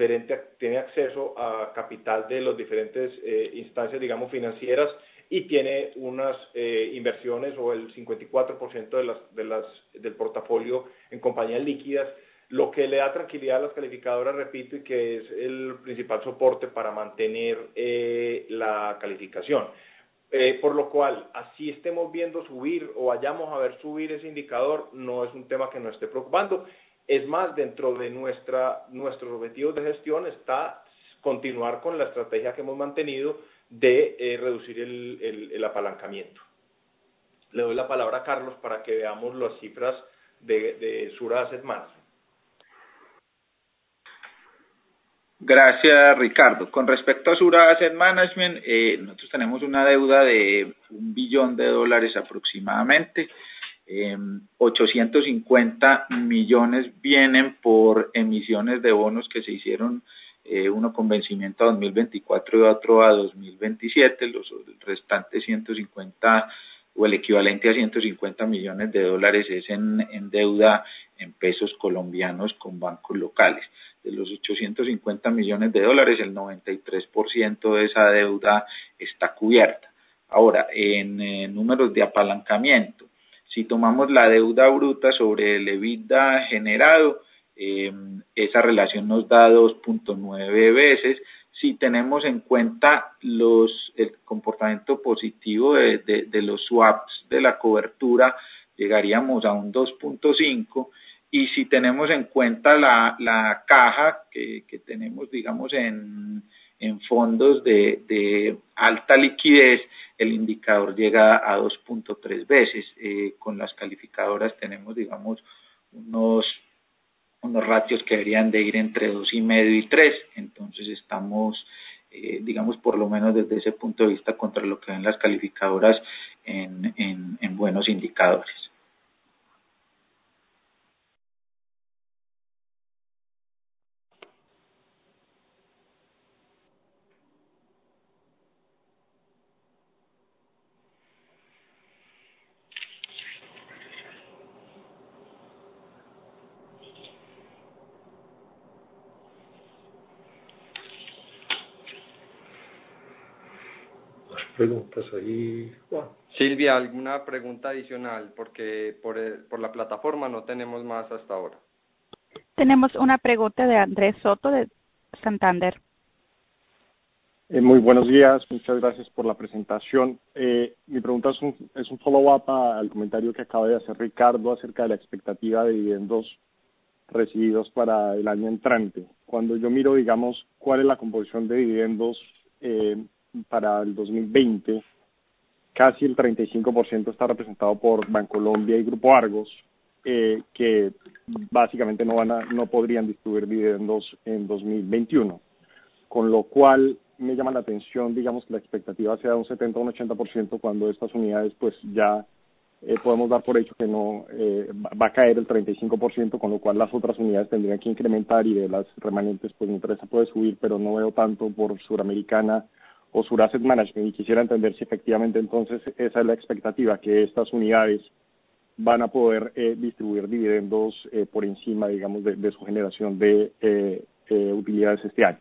acceso a capital de las diferentes instancias, digamos, financieras, y tiene unas inversiones o el 54% del portafolio en compañías líquidas, lo que le da tranquilidad a las calificadoras, repito, y que es el principal soporte para mantener la calificación. Por lo cual, así estemos viendo subir o vayamos a ver subir ese indicador, no es un tema que nos esté preocupando. Es más, dentro de nuestros objetivos de gestión está continuar con la estrategia que hemos mantenido de reducir el apalancamiento. Le doy la palabra a Carlos para que veamos las cifras de Sura Asset Management. Gracias, Ricardo. Con respecto a Sura Asset Management, nosotros tenemos una deuda de $1 billón aproximadamente. 850 millones vienen por emisiones de bonos que se hicieron, uno con vencimiento a 2024 y otro a 2027, los restantes 150 o el equivalente a $150 millones es en deuda en pesos colombianos con bancos locales. De los 850 millones el 93% de esa deuda está cubierta. Ahora, en números de apalancamiento, si tomamos la deuda bruta sobre el EBITDA generado, esa relación nos da 2.9 veces. Si tenemos en cuenta el comportamiento positivo de los swaps de la cobertura, llegaríamos a un 2.5, y si tenemos en cuenta la caja que tenemos, digamos, en fondos de alta liquidez, el indicador llega a 2.3 veces. Con las calificadoras tenemos, digamos, unos ratios que deberían de ir entre 2.5 y 3, entonces estamos, digamos, por lo menos desde ese punto de vista, contra lo que ven las calificadoras en buenos indicadores. Preguntas ahí, Juan. Silvia, ¿alguna pregunta adicional? Porque por la plataforma no tenemos más hasta ahora. Tenemos una pregunta de Andrés Soto de Santander. Muy buenos días, muchas gracias por la presentación. Mi pregunta es un follow-up al comentario que acaba de hacer Ricardo acerca de la expectativa de dividendos recibidos para el año entrante. Cuando yo miro, digamos, cuál es la composición de dividendos para el 2020, casi el 35% está representado por Bancolombia y Grupo Argos, que básicamente no podrían distribuir dividendos en 2021, con lo cual me llama la atención, digamos, que la expectativa sea un 70 o un 80% cuando estas unidades pues ya podemos dar por hecho que no va a caer el 35%, con lo cual las otras unidades tendrían que incrementar y de las remanentes pues mi empresa puede subir, pero no veo tanto por Suramericana o Sur Asset Management, y quisiera entender si efectivamente entonces esa es la expectativa, que estas unidades van a poder distribuir dividendos por encima, digamos, de su generación de utilidades este año.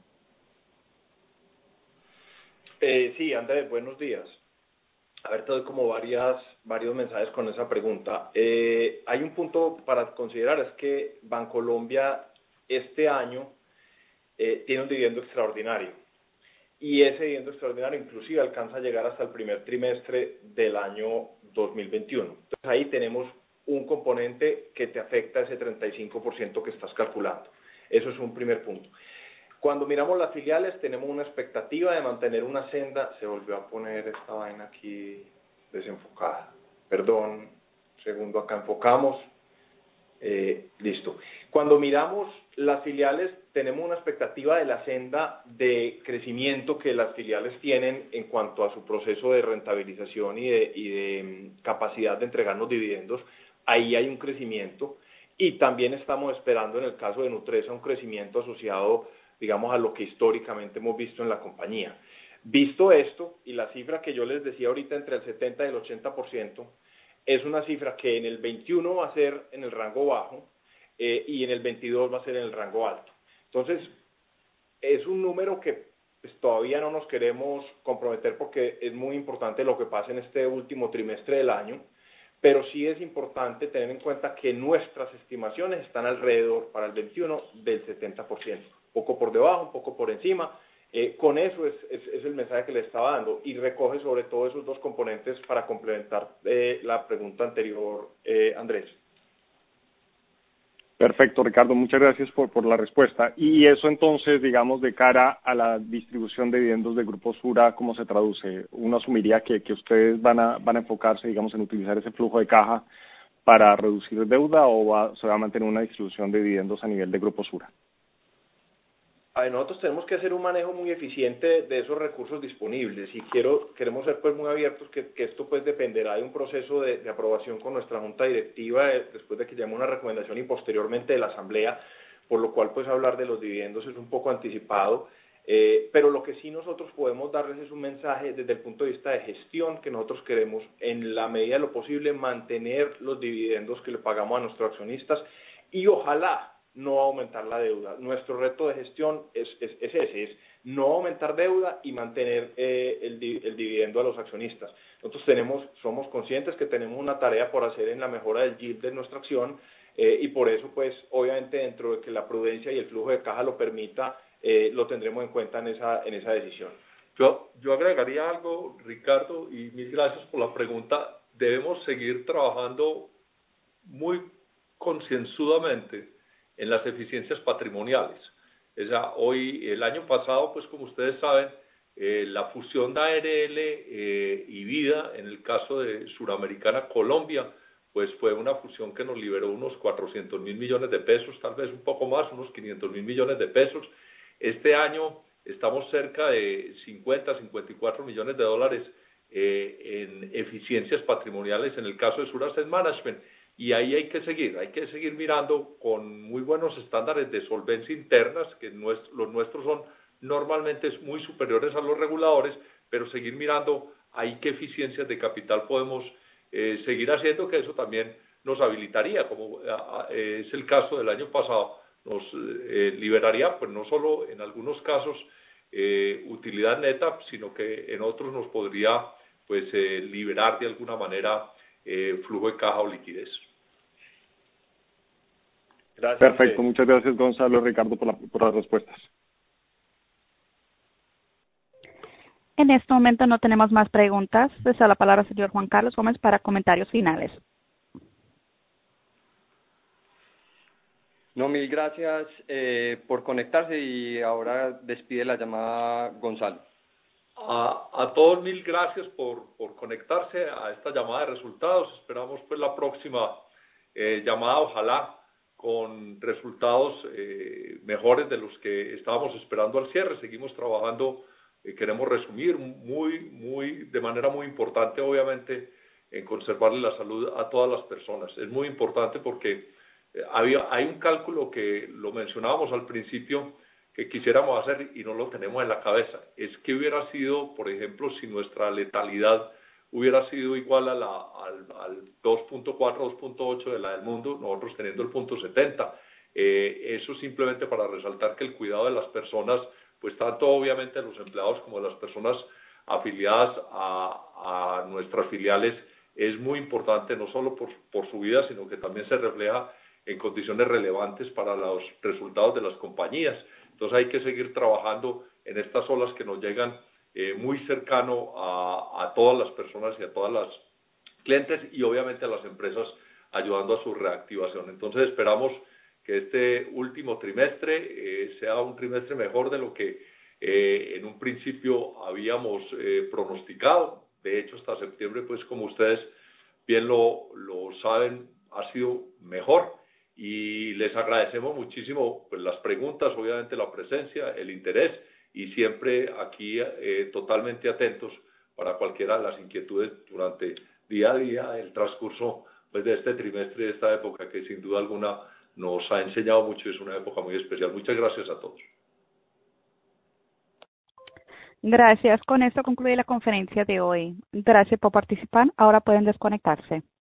Sí, Andrés, buenos días. A ver, te doy como varios mensajes con esa pregunta. Hay un punto para considerar, es que Bancolombia este año tiene un dividendo extraordinario, y ese dividendo extraordinario inclusive alcanza a llegar hasta el primer trimestre del año 2021. Entonces ahí tenemos un componente que te afecta ese 35% que estás calculando. Eso es un primer punto. Cuando miramos las filiales, tenemos una expectativa de mantener una senda. Se volvió a poner esta vaina aquí desenfocada. Perdón, segundo, acá enfocamos. Listo. Cuando miramos las filiales, tenemos una expectativa de la senda de crecimiento que las filiales tienen en cuanto a su proceso de rentabilización y de capacidad de entregarnos dividendos. Ahí hay un crecimiento, y también estamos esperando en el caso de Nutresa un crecimiento asociado, digamos, a lo que históricamente hemos visto en la compañía. Visto esto, y la cifra que yo les decía ahorita entre el 70 y el 80%, es una cifra que en el 21 va a ser en el rango bajo y en el 22 va a ser en el rango alto. Entonces, es un número que pues, todavía no nos queremos comprometer porque es muy importante lo que pasa en este último trimestre del año, pero sí es importante tener en cuenta que nuestras estimaciones están alrededor para el 21 del 70%, un poco por debajo, un poco por encima. Con eso es el mensaje que le estaba dando, y recoge sobre todo esos dos componentes para complementar la pregunta anterior, Andrés. Perfecto, Ricardo, muchas gracias por la respuesta. Y eso entonces, digamos, de cara a la distribución de dividendos del Grupo Sura, ¿cómo se traduce? Uno asumiría que ustedes van a enfocarse, digamos, en utilizar ese flujo de caja para reducir deuda, o se va a mantener una distribución de dividendos a nivel de Grupo Sura. A ver, nosotros tenemos que hacer un manejo muy eficiente de esos recursos disponibles, y queremos ser pues muy abiertos que esto pues dependerá de un proceso de aprobación con nuestra junta directiva después de que llame una recomendación y posteriormente de la asamblea, por lo cual pues hablar de los dividendos es un poco anticipado, pero lo que sí nosotros podemos darles es un mensaje desde el punto de vista de gestión, que nosotros queremos en la medida de lo posible mantener los dividendos que le pagamos a nuestros accionistas, y ojalá no aumentar la deuda. Nuestro reto de gestión es ese, es no aumentar deuda y mantener el dividendo a los accionistas. Nosotros somos conscientes que tenemos una tarea por hacer en la mejora del yield de nuestra acción, y por eso, pues, obviamente, dentro de que la prudencia y el flujo de caja lo permita, lo tendremos en cuenta en esa decisión. Yo agregaría algo, Ricardo, y mil gracias por la pregunta. Debemos seguir trabajando muy concienzudamente en las eficiencias patrimoniales. El año pasado, pues como ustedes saben, la fusión de ARL y Vida, en el caso de Suramericana Colombia, pues fue una fusión que nos liberó unos 400.000 millones de pesos, tal vez un poco más, unos 500.000 millones de pesos. Este año estamos cerca de 54 millones de dólares en eficiencias patrimoniales en el caso de Sur Asset Management. Y ahí hay que seguir mirando con muy buenos estándares de solvencia internas, que los nuestros son normalmente muy superiores a los reguladores, pero seguir mirando ahí qué eficiencias de capital podemos seguir haciendo, que eso también nos habilitaría, como es el caso del año pasado, nos liberaría, pues no solo en algunos casos utilidad neta, sino que en otros nos podría pues liberar de alguna manera flujo de caja o liquidez. Gracias. Perfecto, muchas gracias Gonzalo y Ricardo por las respuestas. En este momento no tenemos más preguntas. Deseo la palabra al señor Juan Carlos Gómez para comentarios finales. No, mil gracias por conectarse, y ahora despide la llamada Gonzalo. A todos mil gracias por conectarse a esta llamada de resultados. Esperamos pues la próxima llamada, ojalá con resultados mejores de los que estábamos esperando al cierre. Seguimos trabajando, queremos resumir de manera muy importante, obviamente, en conservarle la salud a todas las personas. Es muy importante porque hay un cálculo que lo mencionábamos al principio que quisiéramos hacer y no lo tenemos en la cabeza. Es que hubiera sido, por ejemplo, si nuestra letalidad hubiera sido igual al 2.4, 2.8 de la del mundo, nosotros teniendo el 0.70. Eso simplemente para resaltar que el cuidado de las personas, pues tanto obviamente de los empleados como de las personas afiliadas a nuestras filiales, es muy importante, no solo por su vida, sino que también se refleja en condiciones relevantes para los resultados de las compañías. Entonces hay que seguir trabajando en estas olas que nos llegan muy cercano a todas las personas y a todas las clientes y obviamente a las empresas, ayudando a su reactivación. Entonces esperamos que este último trimestre sea un trimestre mejor de lo que en un principio habíamos pronosticado. De hecho, hasta septiembre, pues como ustedes bien lo saben, ha sido mejor y les agradecemos muchísimo pues, las preguntas, obviamente la presencia, el interés y siempre aquí totalmente atentos para cualquiera de las inquietudes durante día a día el transcurso pues, de este trimestre, de esta época que sin duda alguna nos ha enseñado mucho y es una época muy especial. Muchas gracias a todos. Gracias. Con esto concluye la conferencia de hoy. Gracias por participar. Ahora pueden desconectarse.